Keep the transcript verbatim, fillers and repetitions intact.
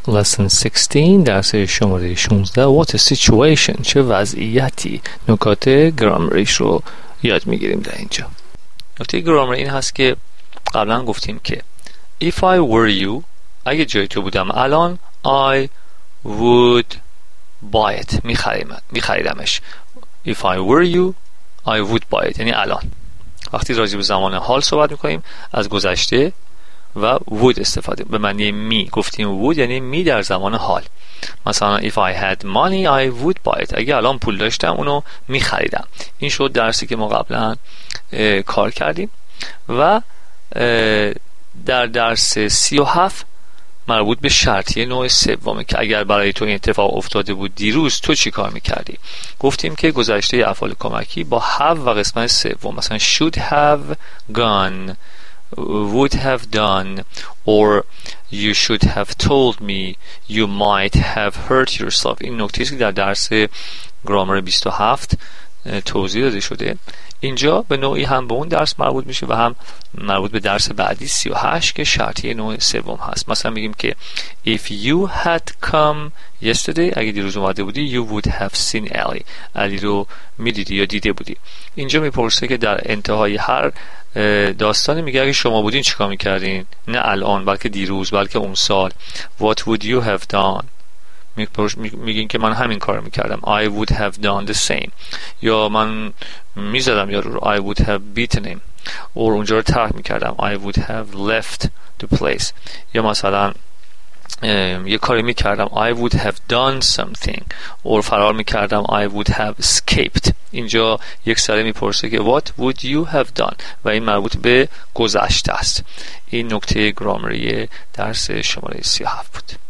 Lesson sixteen درس شماره شانزده. What a situation. چه وضعیتی. نکات گرامریش رو یاد میگیریم در اینجا. نکته گرامر این هست که قبلا گفتیم که If I were you، اگه جای تو بودم الان، I would buy it. میخریدمش. If I were you I would buy it. یعنی الان. وقتی راجع به زمان حال صحبت میکنیم از گذشته و would استفاده به معنی می گفتیم would یعنی می در زمان حال. مثلا if I had money I would buy it. اگه الان پول داشتم اونو می خریدم. این شد درسی که ما قبلا کار کردیم. و در درس سی و هفت مربوط به شرطیه نوع سومه که اگر برای تو این اتفاق افتاده بود دیروز تو چی کار میکردی. گفتیم که گذشته افعال کمکی با have و قسمت سوم، مثلا should have gone, would have done, or you should have told me, you might have hurt yourself. این نکته است که در درس گرامر بیست و هفت توضیح داده شده. اینجا به نوعی هم به اون درس مربوط میشه و هم مربوط به درس بعدی سی و هشت که شرطیه نوع سوم هست. مثلا میگیم که if you had come yesterday، اگه دیروز اومده بودی you would have seen Ali، علی رو میدیدی یا دیده بودی. اینجا میپرسه که در انتهای هر داستانی میگه اگه شما بودین چیکار میکردین، نه الان بلکه دیروز، بلکه اون سال. what would you have done، میگین که من همین کار میکردم I would have done the same، یا من میزدم یارو رو I would have beaten him، اور اونجا رو ترک میکردم I would have left the place، یا مثلا یه کاری میکردم I would have done something، اور فرار میکردم I would have escaped. اینجا یک سره میپرسه که what would you have done و این مربوط به گذشته است. این نکته گرامری درس شماره سی و هفت بود.